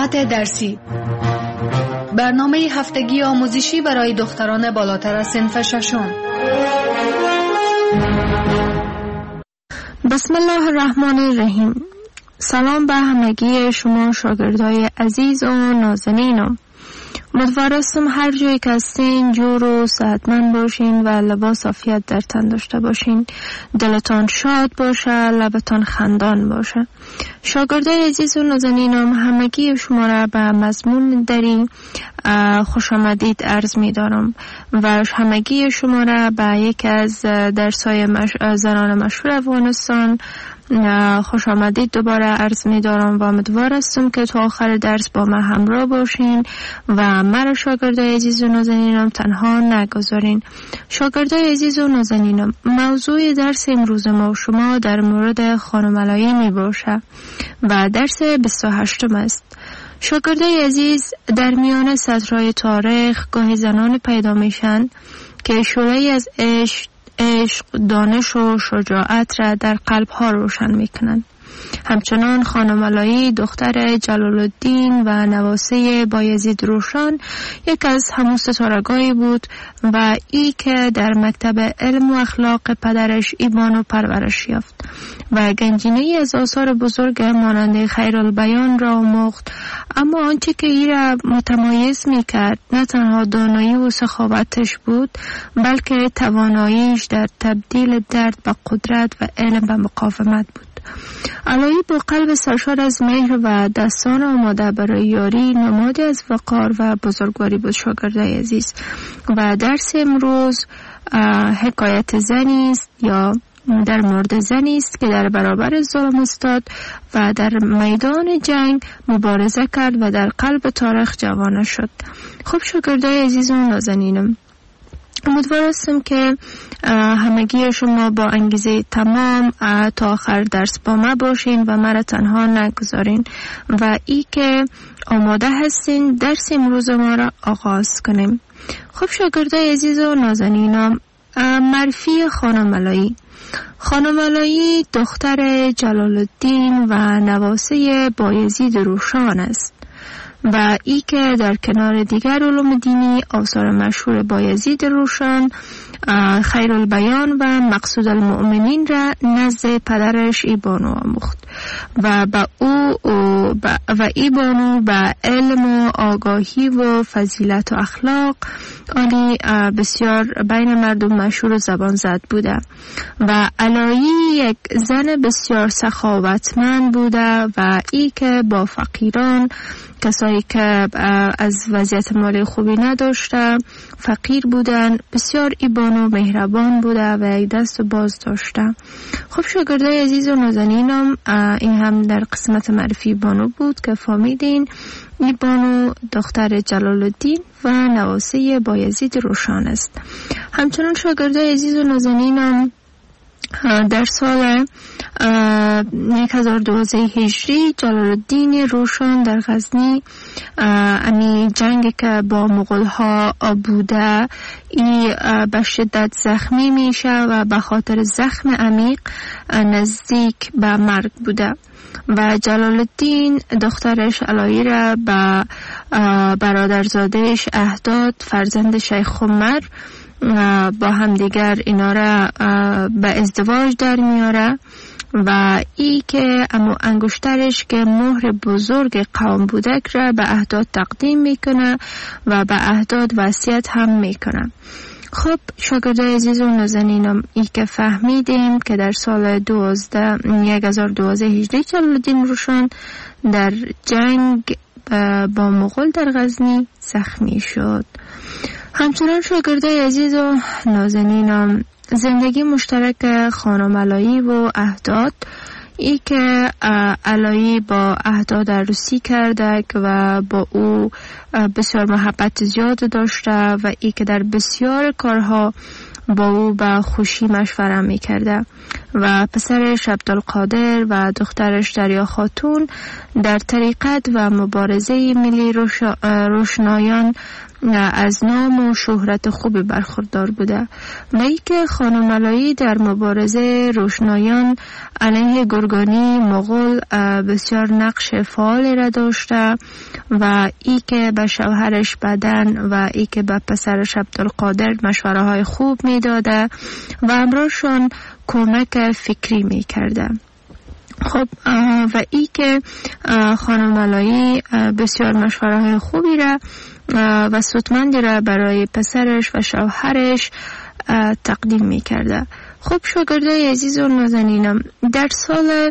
مقامات درسی، برنامه هفتگی آموزشی برای دختران بالاتر از صنف ششم. بسم الله الرحمن الرحیم. سلام به همگی شما شاگردای عزیز و نازنینم. امیدوارم هر جایی که هستین جور و صحتمند باشین و لباس عافیت در تن داشته باشین. دلتان شاد باشه، لبتان خندان باشه. شاگردای عزیز و نازنینم، همگی شما را به مضمون دری خوش آمدید عرض می دارم و همگی شما را به یک از درس‌های زنان مشهور افغانستان خوش آمدید دوباره عرض می دارم و امیدوار هستم که تا آخر درس با من همراه باشین و مرا شاگردای عزیز و نازنینم تنها نگذارین. شاگردای عزیز و نازنینم، موضوع درس امروز ما و شما در مورد خانم علایی می باشه و درس 28 است. شاگردای عزیز، در میان سطرهای تاریخ گاهی زنان پیدا میشن که شعله‌ای از عشق، دانش و شجاعت را در قلب‌ها روشن میکنن. همچنان خانم علایی دختر جلال الدین و نواسه بایزید روشن یک از همون ستارگانی بود و ای که در مکتب علم و اخلاق پدرش ایمان و پرورش یافت و گنجینه‌ای از آثار بزرگ مانند خیرالبیان را آموخت. اما آنچه که ای را متمایز میکرد نه تنها دانایی و سخاوتش بود، بلکه تواناییش در تبدیل درد به قدرت و علم به مقاومت بود. علایی با قلب سرشار از مهر و دستان آماده برای یاری نمادی از وقار و بزرگواری بود. شاگردای عزیز، و درس امروز حکایت زنی است یا در مورد زنی است که در برابر ظلم استاد و در میدان جنگ مبارزه کرد و در قلب تاریخ جوانه شد. خب شاگردای عزیز و نازنینم، امیدوار هستم که همگی شما با انگیزه تمام تا آخر درس با ما باشین و مرا تنها نگذارین و ای که آماده هستین درس امروز ما را آغاز کنیم. خب شاگردای عزیز و نازنینم، معرفی خانم علایی. خانم علایی دختر جلال الدین و نواسه بایزید روشن است و ای که در کنار دیگر علوم دینی آثار مشهور بایزید روشن، خیرالبیان و مقصود المؤمنین را نزد پدرش ایبانو آموخت و ایبانو به علم و آگاهی و فضیلت و اخلاق آنی بسیار بین مردم مشهور و زبان زد بوده و علایی یک زن بسیار سخاوتمند بوده و ای که با فقیران، کسایی که از وضعیت مالی خوبی نداشته، فقیر بودن، بسیار ایبان و مهربان بوده و یک دست باز داشته. خب شاگردای عزیز و نازنینم، این هم در قسمت معرفی بانو بود که فهمیدین این بانو دختر جلال الدین و نواسه بایزید روشن است. همچنان شاگردای عزیز و نازنینم، در سال 1012 هجری جلال الدین روشن در غزنی امی جنگ که با مغول ها بوده ای به شدت زخمی میشه و به خاطر زخم عمیق نزدیک به مرگ بوده و جلال الدین دخترش علایی را به برادرزادهش اهداد، فرزند شیخ عمر، با همدیگر اینا را به ازدواج در میاره و ای که امو انگشترش که مهر بزرگ قوم بودک را به اهداد تقدیم میکنه و به اهداد وصیت هم میکنه. خب شاگردای عزیز و نازنینم، ای که فهمیدیم که در سال 1012 هجری جلال الدین روشن در جنگ با مغول در غزنی زخمی شد. همچنان شاگردای عزیز و نازنینم، زندگی مشترک خانم علایی و اهداد، ای که علایی با اهداد عروسی کرده و با او بسیار محبت زیاد داشته و ای که در بسیار کارها با او به خوشی مشوره می کرده و پسرش عبدالقادر و دخترش دریا خاتون در طریقت و مبارزه ملی روشنایان از نام و شهرت خوبی برخوردار بوده و ای که خانم علایی در مبارزه روشنایان علیه گرگانی مغول بسیار نقش فعالی را داشته و ای که به شوهرش بدن و ای که به پسرش عبدالقادر مشوره های خوب می داده و همراهشان کمک فکری می کرده. خب و ای که خانم علایی بسیار مشوره های خوبی را و سودمندی را برای پسرش و شوهرش تقدیم می کرده. خب شاگردای عزیز و نازنینم، در سال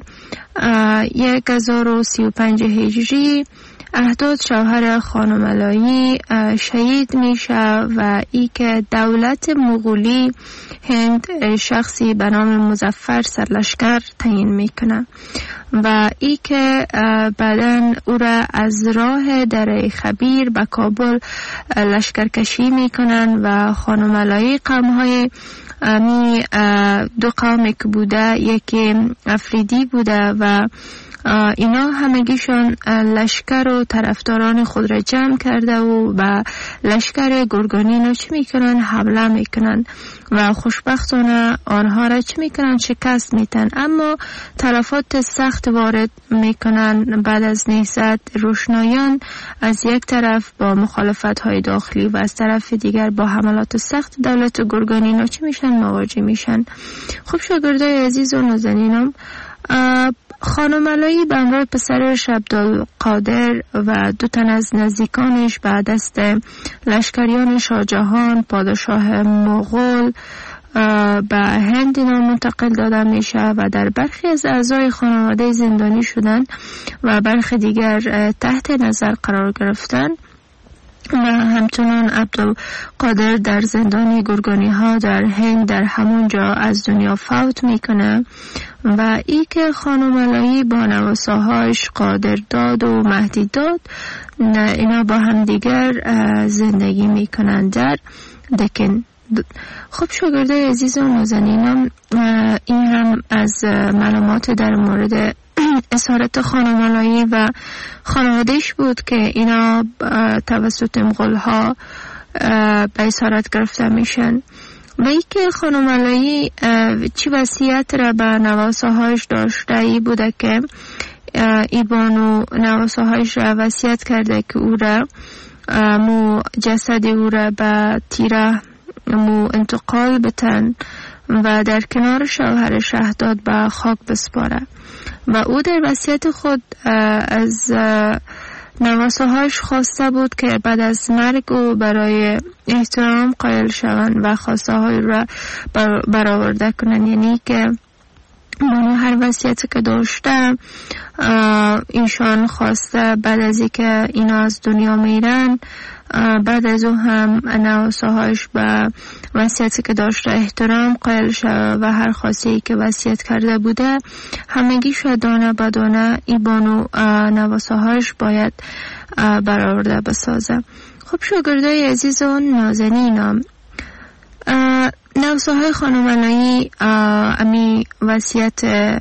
1035 هجری احداد شوهر خانم علایی شهید میشه و ای که دولت مغولی هند شخصی به نام مظفر سرلشکر تعیین میکنه و ای که بعداً او را از راه دره خبیر به کابل لشکرکشی میکنن و خانم علایی قومهای دو قومی که بوده، یکی افریدی بوده و اینا همگیشان لشکر و طرفداران خود را جمع کرده و به لشکر گرگانی اینا چی میکنن؟ حمله میکنن و خوشبختانه آنها را چی میکنن؟ شکست میتن. اما تلفات سخت وارد میکنن. بعد از نهضت روشنایان از یک طرف با مخالفت های داخلی و از طرف دیگر با حملات سخت دولت گرگانی اینا چی میشن؟ مواجه میشن. خب شاگردای عزیز و نازنینم، خانم علایی به همراه پسرش عبدالقادر و 2 تن از نزدیکانش به دست لشکریان شاهجهان پادشاه مغول به هند منتقل داده میشه و در برخی از اعضای خانواده زندانی شدن و برخی دیگر تحت نظر قرار گرفتن و همچنان عبدالقادر در زندان گرگانی ها در هند در همون جا از دنیا فوت میکنه و ای که خانم علایی با نواساهاش قادرداد و مهدیداد اینا با هم دیگر زندگی میکنن در دکن. خب شاگردای عزیز و نازنینم، این هم از معلومات در مورد اسارت خانم علایی و خانوادهش بود که اینا توسط مغول ها به اسارت گرفته میشن و ای که خانم علایی چی وصیت را به نواساهاش داشته ای بوده که ایبانو نواساهاش را وصیت کرده که او را جسد او را به تیره انتقال بتن و در کنار شوهر شهداد به خاک بسپاره و او در وصیت خود از نواساهاش خواسته بود که بعد از مرگ او برای احترام قائل شوند و خواسته های را برآورده کنند، یعنی که منو هر وصیتی که داشته اینشان خواسته بعد از اینکه اینا از دنیا میرن بعد از او هم نواساهاش به وصیتی که داشته احترام قائل شد و هر خواسته که وصیت کرده بوده همگی دانه به دانه ایبانو نواساهاش باید برآورده بسازه. خب شاگردای عزیز و نازنینم، نواساهای خانم علایی امی وصیت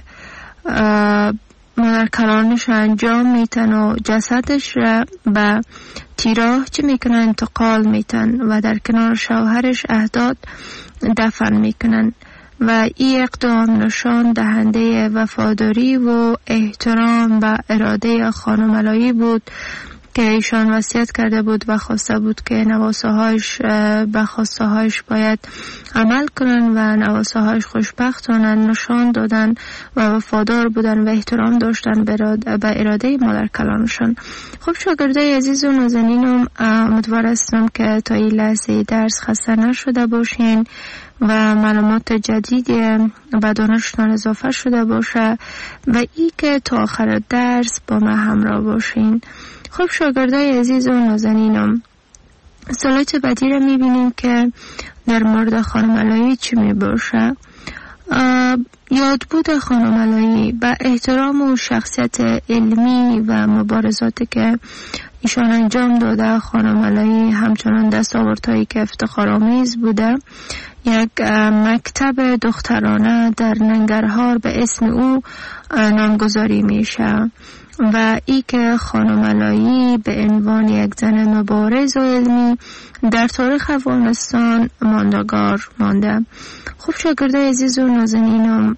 مادر کلانش انجام میتن و جسدش را به تیراه چه میکنن؟ انتقال میتن و در کنار شوهرش احداد دفن میکنن و این اقدام نشان دهنده وفاداری و احترام و اراده خانم علایی بود که ایشان وصیت کرده بود و خواسته بود که نواساهاش به خواستهاش باید عمل کنن و نواساهاش خوشبختانه نشان دادن و وفادار بودن و احترام داشتن به اراده مادر کلانشان. خب شاگردای عزیز و نازنینم، امیدوار هستم که تا این لحظه درس خسته نشده باشین و معلومات جدیدی به دانشتان اضافه شده باشه و ای که تا آخر درس با من همراه باشین. خب شاگردای عزیز و نازنینم، سلایت بعدی رو میبینیم که در مورد خانم علایی چی میباشه. یادبود خانم علایی به احترام و شخصیت علمی و مبارزاتی که ایشان انجام داده، خانم علایی همچنان دستاوردهایی که افتخارآمیز بوده یک مکتب دخترانه در ننگرهار به اسم او نامگذاری میشه و ای که خانم علایی به عنوان یک زن مبارز و علمی در تاریخ افغانستان ماندگار مانده. خب شاگردای عزیز و نازنینم،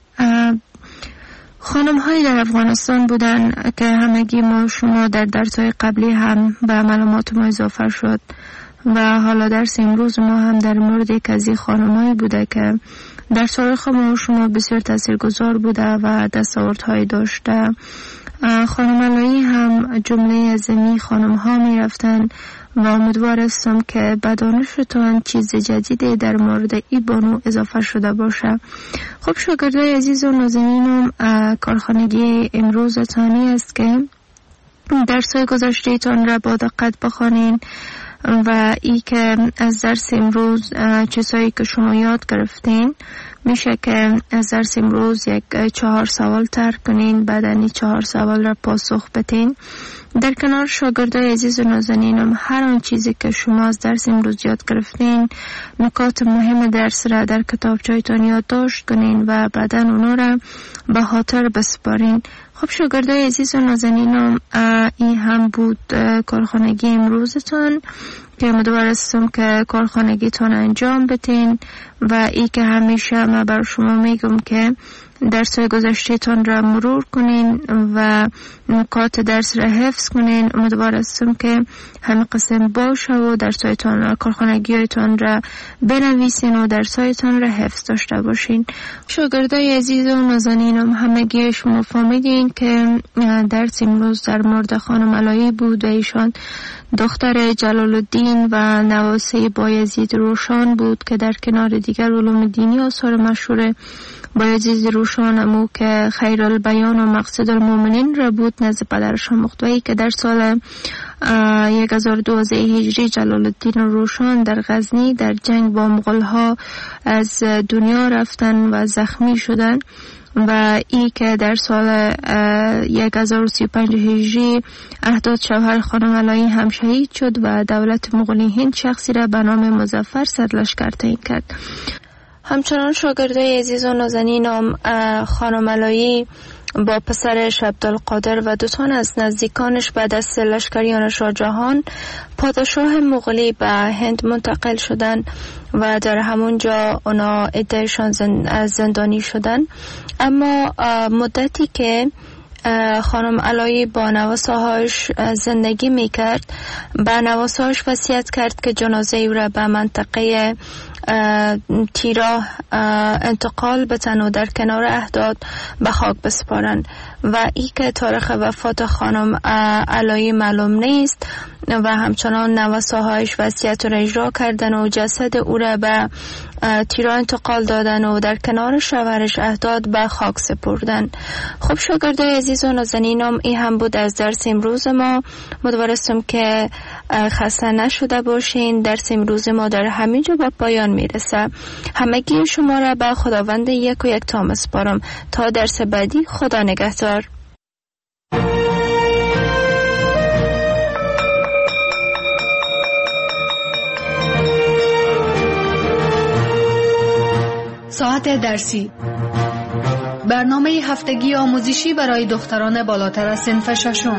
خانم هایی در افغانستان بودن که همگی ما شما در درس‌های قبلی هم به معلومات ما اضافه شد و حالا درس امروز ما هم در مورد یک از این خانم هایی بوده که در تاریخ ما شما بسیار تاثیرگذار بوده و دستاوردهایی داشته. خانم علایی هم جمله از این خانم ها می رفتن و امیدوار هستم که به دانشتان چیز جدیدی در مورد ای بانو اضافه شده باشه. خب شاگردای عزیز و نازنینم، کارخانگی امروزتانی است که درس‌های گذشته تان را با دقت بخوانین و ای که از درس امروز چیزهایی که شما یاد گرفتین میشه که از درس امروز یک 4 سوال ترک کنین، بعد این 4 سوال را پاسخ بدین. در کنار شاگردای عزیز و نازنینم، هر آن چیزی که شما از درس امروز یاد گرفتین، نکات مهم درس را در کتابچه‌تان یادداشت کنین و بعدا اونا را به خاطر بسپارین. خب شاگردای عزیز و نازنینم، این هم بود کارخانگی امروزتان که امیدوار هستم که کارخانگیتان انجام بدین و ای که همیشه من بر شما میگم که درس‌های گذشته‌تان را مرور کنین و نکات درس را حفظ کنین. امیدوار هستم که همه قسم باشه و درس‌هایتان را، کارخانگی‌هایتان را بنویسین و درس‌هایتان را حفظ داشته باشین. شاگردای عزیز و نازنینم، همگی شما فهمیدین که درس امروز در مورد خانم علایی بود و ایشان دختر جلال الدین و نواسه بایزید روشان بود که در کنار دیگر علوم دینی آثار مشهور بایزید روشان امو که خیر البیان و مقصد المؤمنین را بود نزد پدرش آموخت که در سال 1012 هجری جلال الدین روشان در غزنی در جنگ با مغول‌ها از دنیا رفتن و زخمی شدن و ای که در سال 1035 هجری احداد شوهر خانم علایی هم شهید شد و دولت مغولی هند شخصی را به نام مظفر سرلشکر تعیین کرد. همچنان شاگردای عزیز و نازنینم، خانم علایی با پسرش عبدالقادر و 2 تن از نزدیکانش بعد از لشکریان شاهجهان پادشاه مغولی به هند منتقل شدن و در همونجا اونا عدهشان زندانی شدن. اما مدتی که خانم علایی با نواسهاش زندگی میکرد، به نواسهاش وصیت کرد که جنازه او را به منطقه تیراه انتقال بدن و در کنار احداد به خاک بسپارن و ای که تاریخ وفات خانم علایی معلوم نیست و همچنان نواسهایش وصیت را اجرا کردن و جسد او را به تیراه انتقال دادن و در کنار شوهرش احداد به خاک سپردن. خب شاگردای عزیز و نازنینم، این هم بود از درس امروز ما. امیدوارم که خسته نشده باشین. درس امروز ما در همینجا به پایان میرسه. همگی شما را به خداوند یک و یک تا میسپارم تا درس بعدی. خدا نگهدار. ساعت درسی، برنامه هفتگی آموزشی برای دختران بالاتر از صنف ششم.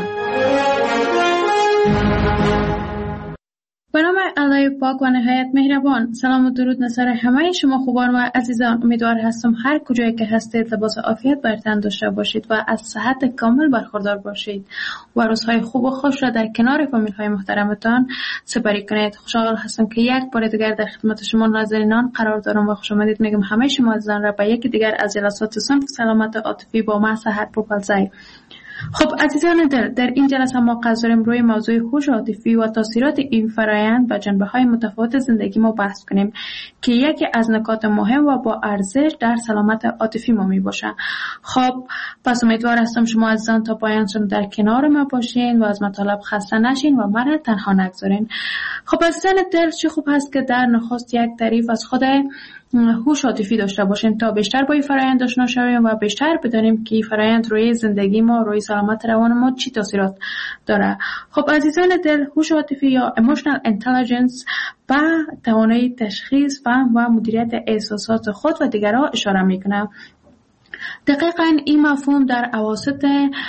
به نام الله پاک و نهایت مهربان. سلام و درود نصر همه شما خوبان و عزیزان. امیدوار هستم هر کجایی که هستید لباس عافیت بر تن داشته باشید و از صحت کامل برخوردار باشید و روزهای خوب و خوش را در کنار فامیل های محترمتان سپری کنید. خوشحال هستم که یک بار دیگر در خدمت شما ناظرینان قرار دارم و خوش آمدید میگم همه شما عزیزان را به یکی دیگر از جلسات صنف سلامت عاطفی با من سحر پوپلزی. خب عزیزان دل، در این جلسه ما قصد روی موضوع هوش عاطفی و تاثیرات این فرآیند و جنبه‌های متفاوت زندگی ما بحث کنیم که یکی از نکات مهم و با ارزش در سلامت عاطفی ما میباشه. خب پس امیدوار هستم شما عزیزان تا پایان در کنار ما باشین و از مطالب خسته نشین و من تنها نگذارین. خب عزیزان دل، چه خوب هست که در نخست یک تعریف از خود هوش عاطفی داشته باشیم تا بیشتر با این فرآیند آشنا شویم و بیشتر بدانیم که این فرآیند روی زندگی ما، روی سلامت روان ما چی تاثیرات داره. خب عزیزان دل، هوش عاطفی یا emotional intelligence به توانایی تشخیص، فهم و مدیریت احساسات خود و دیگران اشاره میکنه. دقیقاً این مفهوم در اواسط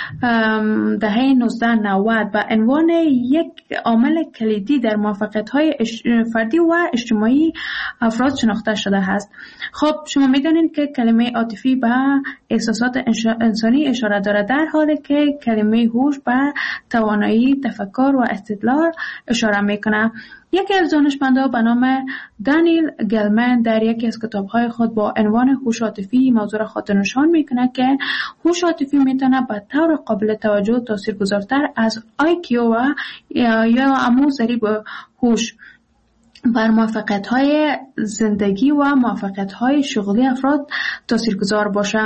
دهه 1990 به عنوان یک عامل کلیدی در موفقیت‌های فردی و اجتماعی افراد شناخته شده است. خب شما می‌دانید که کلمه عاطفی به احساسات انسانی اشاره دارد، در حالی که کلمه هوش به توانایی تفکر و استدلال اشاره می‌کند. یکی از دانشمندان به نام دانیل گلمن در یکی از کتاب‌های خود با عنوان هوش عاطفی موضوع خود نشان می‌کند که هوش عاطفی می‌تواند به طور قابل توجه تاثیرگذارتر از IQ و یا همون ضریب هوش بر موفقیت‌های زندگی و موفقیت‌های شغلی افراد تاثیرگذار باشه،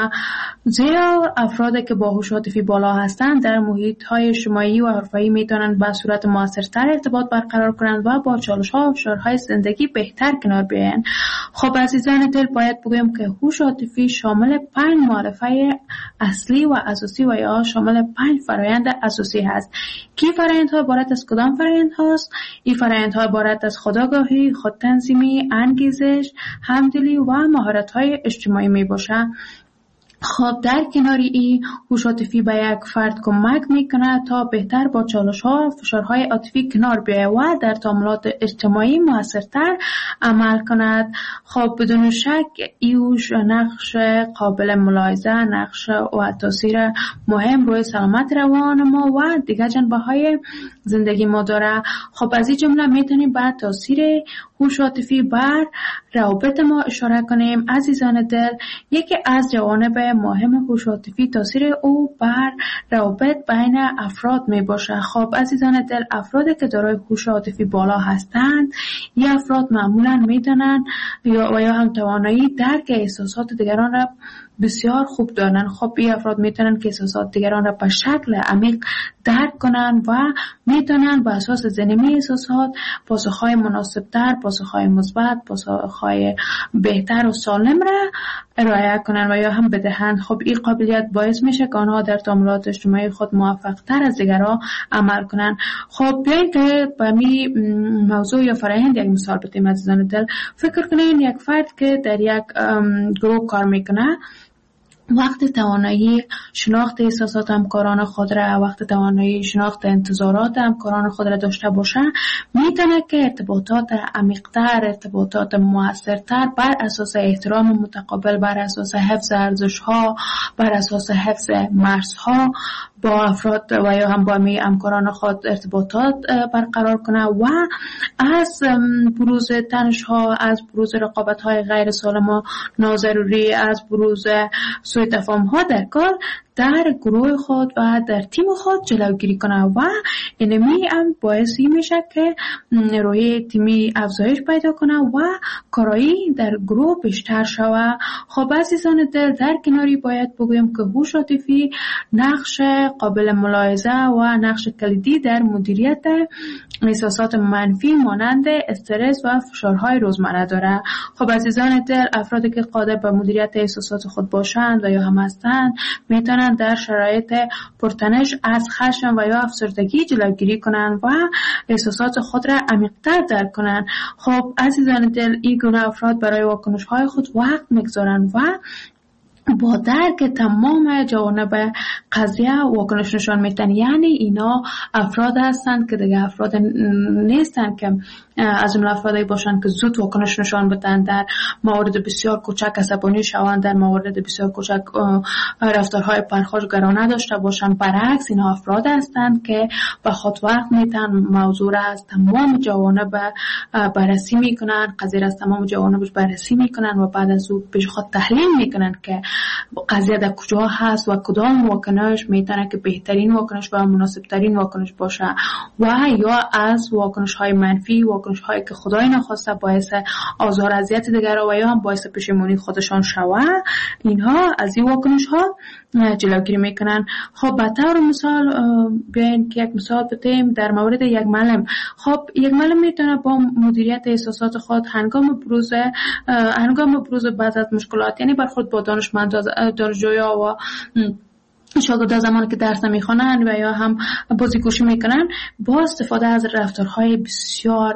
زیرا افرادی که با هوش عاطفی بالا هستند در محیط‌های اجتماعی و حرفه‌ای می‌توانند به صورت موثرتر ارتباط برقرار کنند و با چالش‌ها و فشارهای زندگی بهتر کنار بیایند. خب عزیزان دل، باید بگویم که هوش عاطفی شامل 5 معرفه اصلی و اساسی و یا شامل 5 فرآیند اساسی هست. کی فرآیندها عبارت از کدام فرآیند هست؟ این فرآیندها عبارت از خودآگاهی، خودتنظیمی، انگیزش، همدلی و مهارت‌های اجتماعی میباشد. خب در کناری این، هوش عاطفی به یک فرد کمک میکنه تا بهتر با چالش‌ها و فشارهای عاطفی کنار بیاید و در تعاملات اجتماعی موثرتر عمل کند. خب بدون شک ایوش نقش قابل ملاحظه، نقش و تاثیر مهم روی سلامت روان ما و دیگر جنبه‌های زندگی ما داره. خب از این جمله میتونیم به تاثیر هوش عاطفی بر روابط ما اشاره کنیم. عزیزان دل، یکی از جوانب مهم هوش عاطفی تاثیر او بر روابط بین افراد می باشه. خب عزیزان دل، افرادی که دارای هوش عاطفی بالا هستند، این افراد معمولا میدونن یا هم توانایی درک احساسات دیگران را بسیار خوب دارن. خب این افراد میتونن که احساسات دیگران را به شکل عمیق درک کنن و میتونن به اساس ضمنی احساسات پاسخهای مناسبتر، پاسخهای مثبت، پاسخهای بهتر و سالم را ارائه کنن و یا هم بدهند. خب این قابلیت باعث میشه که آنها در تعاملات اجتماعی خود موفق تر از دیگران عمل کنن. خب بیاین که به می موضوع یا فرآیند یک مثال بزنیم. عزیزان دل، فکر کنین یک فرد که در یک گروه کار میکنه، وقت توانایی شناخت احساسات همکاران خود را، وقت توانایی شناخت انتظارات همکاران خود را داشته باشه، میتونه که ارتباطات عمیق‌تر، ارتباطات موثرتر بر اساس احترام متقابل، بر اساس حفظ ارزش‌ها، بر اساس حفظ مرزها با افراد و یا هم با همکاران خود ارتباطات برقرار کنه و از بروز تنش‌ها، از بروز رقابت‌های غیر سالم و ناضروری، از بروز سوء تفاهم‌ها در کار در گروه خود و در تیم خود جلوگیری کنه و اینمی هم باعثی میشه که روحیه تیمی افزایش پیدا کنه و کارایی در گروه بیشتر شود. خب عزیزان دل، در کناری باید بگویم که هوش عاطفی نقش قابل ملاحظه و نقش کلیدی در مدیریت احساسات منفی مانند استرس و فشارهای روزمره داره. خب عزیزان دل، افرادی که قادر به مدیریت احساسات خود باشند و یا هم هستند میتونن در شرایط پرتنش از خشم و یا افسردگی جلوگیری کنند و احساسات خود را عمیق‌تر درک کنند. خب عزیزان دل، این گونه افراد برای واکنش‌های خود وقت می‌گذارند و با درک تمام جوانب قضیه واکنش نشان میدن. یعنی اینا افراد هستند که دیگه افراد نیستند که از جمله افرادی باشند که زود واکنش نشان بدن، در موارد بسیار کوچک عصبانی شوند، در موارد بسیار کوچک رفتارهای پرخاشگرانه داشته باشند. برعکس اینا افراد هستند که به خود وقت میدن، موضوع را از تمام جوانب بررسی میکنن، قضیه را از تمام جوانبش بررسی میکنن و بعد از او پیش خود تحلیل میکنن که قضیه در کجا هست و کدام واکنش میتونه که بهترین واکنش و مناسب ترین واکنش باشه و یا از واکنش های منفی، واکنش هایی که خدای نخواسته باعث آزار اذیت دیگران و یا هم باعث پشیمانی خودشان شود، اینها از این واکنش ها جلوگیری میکنن. خب به طور مثال بیاین که یک مثال بزنیم در مورد یک معلم. خب یک معلم میتونه با مدیریت احساسات خود هنگام بروز بعض از مشکلات، یعنی برخورد با دانشجویان و شاگردان زمانی که درس نمیخوانند و یا هم بازیگوشی میکنن با استفاده از رفتارهای بسیار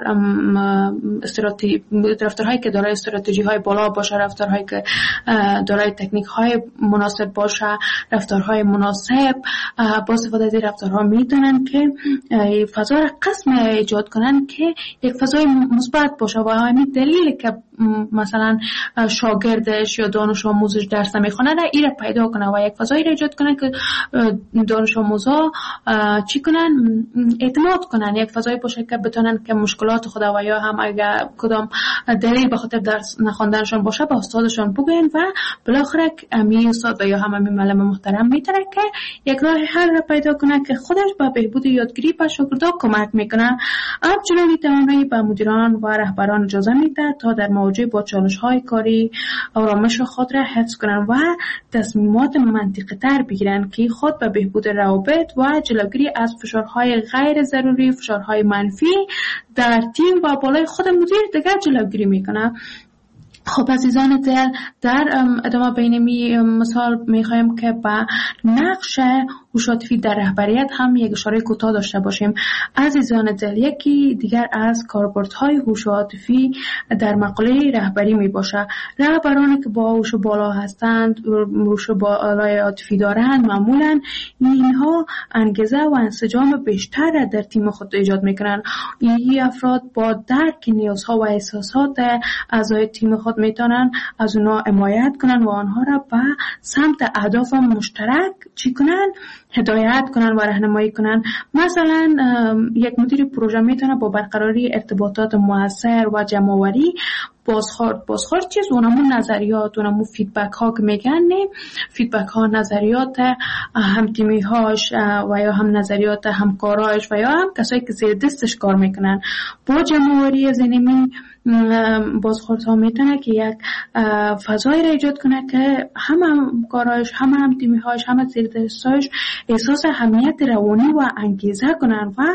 رفتارهایی که دارای استراتژی های بالا باشه، رفتارهایی که دارای تکنیک های مناسب باشه، رفتارهای مناسب، با استفاده از این رفتارها میتونن که فضا را قسم ایجاد کنن که یک فضای مثبت باشه و همین دلیلی که مثلا شاگردش یا دانش آموزش درس نمیخونه را این را پیدا کنه و یک فضایی را ایجاد کنه که دانش آموزا چی کنن؟ اعتماد کنن، یک فضایی باشه که بتونن که مشکلات خود و یا هم اگر کدام دلیل به خاطر درس نخوندنشون باشه به استادشون بگن و بالاخره امی استاد و یا هم امی معلم محترم میتونه که یک راه حل را پیدا کنه که خودش به بهبود یادگیری به شاگردان کمک میکنه. همچنین این توانایی به مدیران و رهبران اجازه میده تا در مواجهه با چالش‌های کاری آرامش خود را حفظ کنن و تصمیمات منطقی تر بگیرن که خود به بهبود روابط و جلوگیری از فشارهای غیر ضروری، فشارهای منفی در تیم و بالای خود مدیر دیگر جلوگیری میکنه. خب عزیزان دل، در ادامه بینمی مثال میخوایم که با نقش هوش عاطفی در رهبریت هم یک اشاره کوتاه داشته باشیم. عزیزان دل، یکی دیگر از کاربردهای هوش عاطفی در مقوله رهبری می باشه. رهبرانی که با هوش بالا هستند، هوش بالای عاطفی دارند، معمولا اینها انگیزه و انسجام بیشتر در تیم خود ایجاد میکنن. این افراد با درک نیازها و احساسات اعضای تیم خود میتونن از اونا حمایت کنن و آنها را به سمت اهداف مشترک چی کنن؟ هدایت کنن و راهنمایی کنن. مثلا یک مدیر پروژه میتونه با برقراری ارتباطات مؤثر و جمع‌آوری بازخورد چیز اونمون نظریات، اونمون فیدبک ها که میگن، فیدبک ها نظریات هم تیمی هاش و یا هم نظریات همکاراش و یا هم کسایی که زیر دستش کار میکنن با جمع‌آوری ذهنی بازخورد ها میتونه که یک فضایی را ایجاد کنه که همکاراش، هم تیمی هاش، هم زیر دستش احساس اهمیت روانی و انگیزه کنن و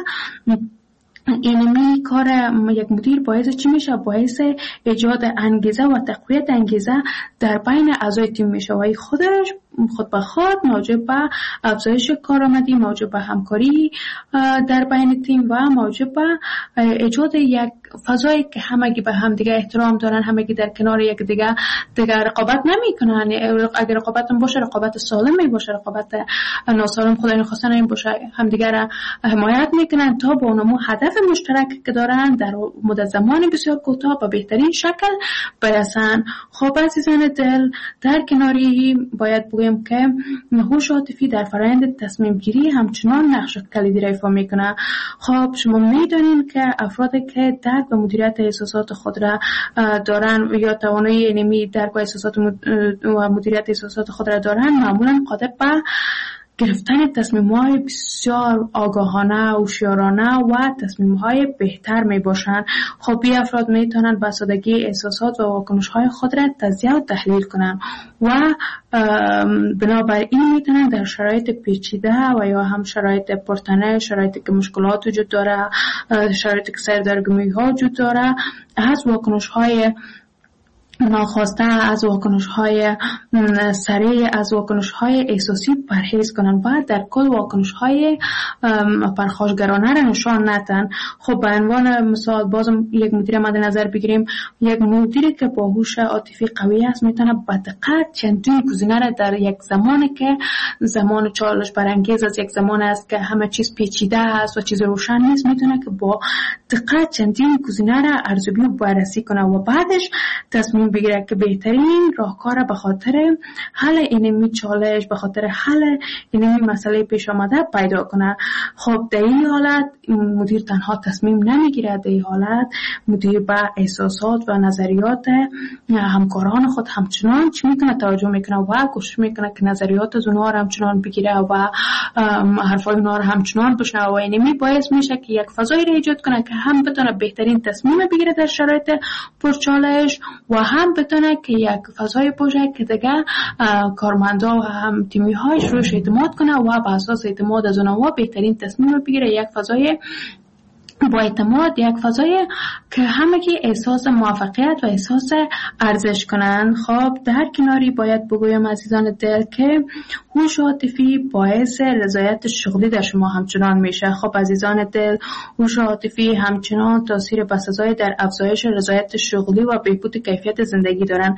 اینمی کار یک مدیر باعث چی میشه؟ باعث ایجاد انگیزه و تقویت انگیزه در بین اعضای تیم میشه و خودش خود به خود موجب به افزایش کارآمدی، موجب به همکاری در بین تیم و موجب به ایجاد یک فضایی که همگی به هم دیگه احترام دارن، همگی در کنار یک دیگه رقابت نمیکنن. اگر رقابت باشه رقابت سالمی باشه، رقابت ناسالم خدای نخواسته این باشه، هم دیگه را حمایت میکنن تا با اونمو هدف مشترک که دارن در مدت زمان بسیار کوتاه به بهترین شکل برسن. خب عزیزان دل، در کناری باید بگویم که هوش عاطفی در فرآیند تصمیم گیری همچنان نقش کلیدی را ایفا میکنه. خب شما میدونین که افرادی که درک و مدیریت احساسات خود را دارن یا توانایی اینمی درک و احساسات و مدیریت احساسات خود را دارن، معمولا قادر به گرفتن تصمیم‌های بسیار آگاهانه، هوشیارانه و تصمیم‌های بهتر میباشند. خب این افراد میتونن با سادگی احساسات و واکنش‌های خود را تجزیه و تحلیل کنن و بنابراین میتونن در شرایط پیچیده و یا هم شرایط پرتنه، شرایطی که مشکلات وجود داره، شرایطی که سردرگمی‌ها وجود داره، از واکنش‌های ناخواسته، از واکنش‌های سریع، از واکنش‌های احساسی پرهیز کنن و در کل واکنش‌های پرخاشگرانه را نشان ندن. خب به عنوان مثال بازم یک مدیر مد نظر بگیریم، یک مدیری که با هوش عاطفی قوی است میتونه با دقت چندین گزینه را در یک زمانی که زمان چالش برانگیز از یک زمان است که همه چیز پیچیده است و چیز روشن نیست، میتونه که با دقت چندین گزینه را ارزیابی و بررسی کنه و بعدش تصمیم بگیره که بهترین راهکار به خاطر حل اینمی چالش، به خاطر حل اینمی مسئله پیش آمده پیدا کنه. خب در این حالت مدیر تنها تصمیم نمیگیره، در این حالت مدیر به احساسات و نظریات همکاران خود همچنان چی میکنه؟ توجه میکنه و کوشش میکنه که نظریات از اونها همچنان بگیره و حرفای اونها رو همچنان بشنوه و اینمی باعث میشه که یک فضایی را ایجاد کنه که هم بتونه بهترین تصمیم بگیره در شرایط پرچالش و هم بتونه که یک فضای باشه که دیگه کارمندا و هم تیمی هایش روش اعتماد کنه و به اساس اعتماد از اونها بهترین تصمیم بگیره، یک فضای با اعتماد، یک فضای که همگی احساس موفقیت و احساس ارزش کنند. خب در کناری باید بگویم عزیزان دل که هوش عاطفی باعث رضایت شغلی در شما همچنان میشه. خب عزیزان دل، هوش عاطفی همچنان تاثیر بسزایی در افزایش رضایت شغلی و بهبود کیفیت زندگی دارند.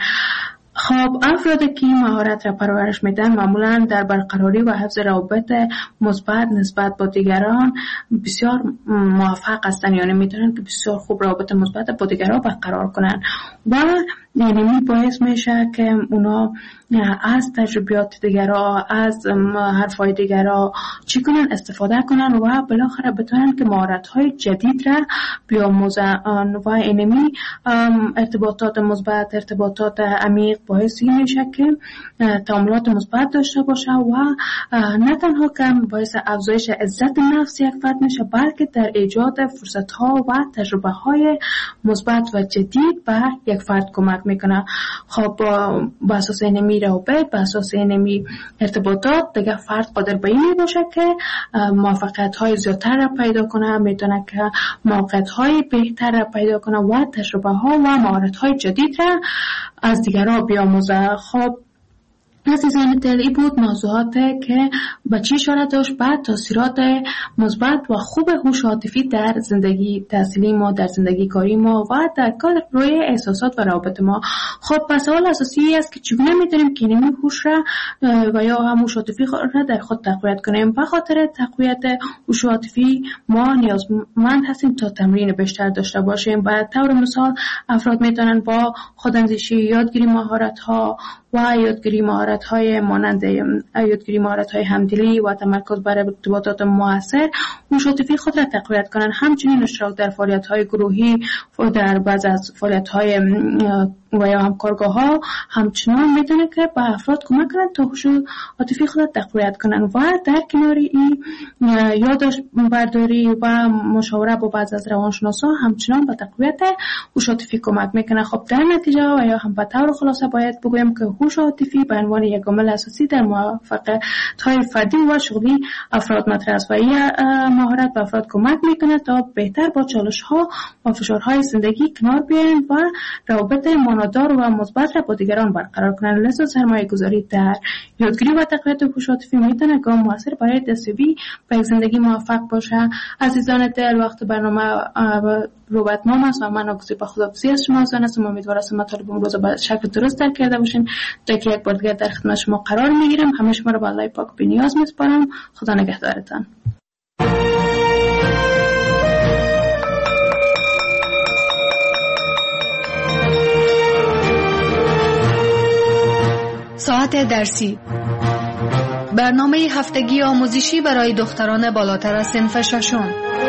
خب افرادی که مهارت را پرورش میدن معمولا در برقراری و حفظ روابط مثبت نسبت با دیگران بسیار موفق هستند، یعنی میتونن که بسیار خوب روابط مثبت با دیگران برقرار کنن و یعنی باعث میشه که اونا از تجربیات دیگران، از حرفای دیگران چی کنن، استفاده کنن و بالاخره بتونن که مهارت‌های جدید را بیاموزن و اینمی ارتباطات مثبت، ارتباطات عمیق باعث میشه که تعاملات مثبت داشته باشه و نه تنها که باعث افزایش عزت نفس یک فرد میشه، بلکه در ایجاد فرصت‌ها و تجربه‌های مثبت و جدید به یک فرد کمک میکنه. خب با اساس اینمی روابط، با اساس اینمی ارتباطات دیگه فرد قادر به این باشه که موفقیت‌های زیادتر را پیدا کنه، میتونه که موقعیت‌های بهتر را پیدا کنه و تجربه‌ها و مهارت‌های جدید را از دیگران بیاموزه. خب عزیزان دلی بود موضوعات که با چی اشاره داشت بعد تاثیرات مثبت و خوب هوش عاطفی در زندگی تحصیلی ما، در زندگی کاری ما و در کار روی احساسات و روابط ما. خب پس سوال اساسی است که چگونه میتونیم که این هوش را و یا هم هوش عاطفی را در خود تقویت کنیم. به خاطر تقویت هوش عاطفی ما نیازمند هستیم تا تمرین بیشتر داشته باشیم. به طور مثال افراد میتونن با خوداندیشی، یادگیری مهارت‌ها و یادگیری مهارت‌های مانند یادگیری مهارت‌های همدلی و تمرکز بر ارتباطات مؤثر هوش عاطفی خود را تقویت کنند. همچنین اشتراک در فعالیت‌های گروهی و در بعض از فعالیت‌های و یا همکارگاه‌ها همچنان میتونه که به افراد کمک کنند تا هوش عاطفی خود را تقویت کنند و در کنار این یادداشت برداری و مشاوره با بعض از روانشناسا همچنان به تقویت هوش عاطفی کمک میکنه. خب در نتیجه و یا هم به طور خلاصه باید بگویم که هوش عاطفی به عنوان یک عامل اساسی در موفقیت‌های فردی و شغلی افراد مطرح است و این مهارت به افراد کمک میکنه تا بهتر با چالش‌ها و فشارهای زندگی کنار بیایند و روابط معنادار و مثبت را با دیگران برقرار کنند. لذا سرمایه‌گذاری در یادگیری و تقویت هوش عاطفی میتونه گام موثر برای دستیابی به یک زندگی موفق باشه. عزیزان دل، وقت برنامه رو به اتمام است و من آگوزی به خداحافظی از شما آذان هستم. امیدوارم مطالب امروز به شکل درست درک کرده باشین. تا که یک بار دیگر در خدمت شما قرار میگیرم. همه شما رو به الله پاک بی‌نیاز میسپارم. خدا نگهدارتان. ساعت درسی، برنامه هفتگی آموزشی برای دختران بالاتر از صنف ششم.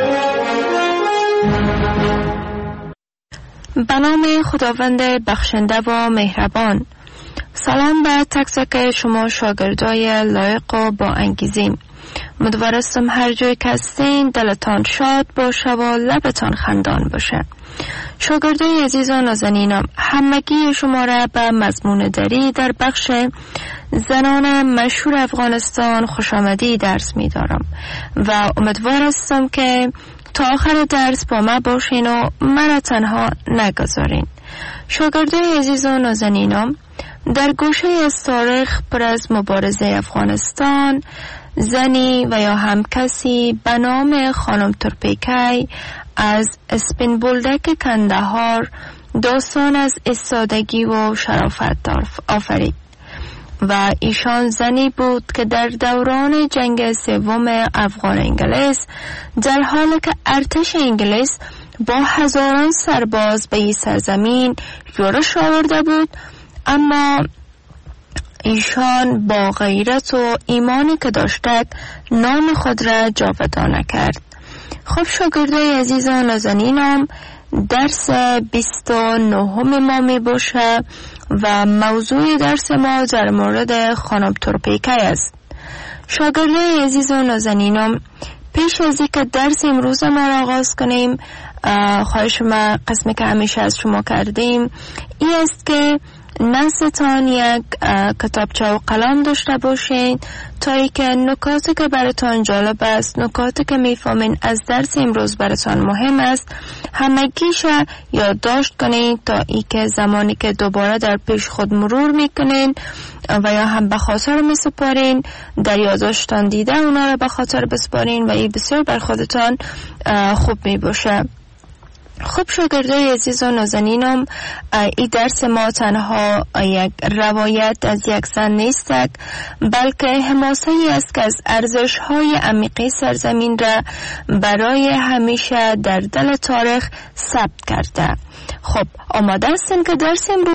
به نام خداوند بخشنده و مهربان. سلام به تک تک شما شاگردای لایق و با انگیزه. امیدوارم هر جای که هستین دلتان شاد باشه و لبتان خندان باشه. شاگردای عزیز و نازنینم، همگی شما را به مضمون دری در بخش زنان مشهور افغانستان خوش آمدی درس می دارم و امیدوار هستم که تا آخر درس با ما باشین و مرا تنها نگذارین. شاگردای عزیز و نازنینم، در گوشه از تاریخ پر از مبارزه افغانستان، زنی و یا هم کسی به نام خانم تورپیکی از اسپین بولدک کندهار داستان از ایستادگی و شرافت آفرید و ایشان زنی بود که در دوران جنگ سوم افغان انگلیس در حالی که ارتش انگلیس با هزاران سرباز به این سرزمین یورش آورده بود، اما ایشان با غیرت و ایمانی که داشتند نام خود را جاودانه کرد. خب شاگردای عزیز و نازنینم، درس 29 ما می باشه و موضوع درس ما در مورد خانم تورپیکی است. شاگردای عزیز و نازنینم، پیش از اینکه درس امروز ما را آغاز کنیم، خواهش ما قسمی که همیشه از شما کردیم این است که نزدتان یک کتابچه و قلم داشته باشین تا ای که نکاتی که براتان جالب است، نکاتی که میفهمین از درس امروز براتان مهم است، همگیش یادداشت کنین تا ای که زمانی که دوباره در پیش خود مرور میکنین و یا هم به خاطر میسپارین، در یادداشتان دیده اونا رو به خاطر بسپارین و این بسیار بر خودتان خوب میباشه. خب شاگردای عزیز و نازنینم، این درس ما تنها یک روایت از یک زن نیست، بلکه حماسه‌ای است که از ارزش‌های عمیقی سرزمین را برای همیشه در دل تاریخ ثبت کرده. خب آماده هستین که درس امروز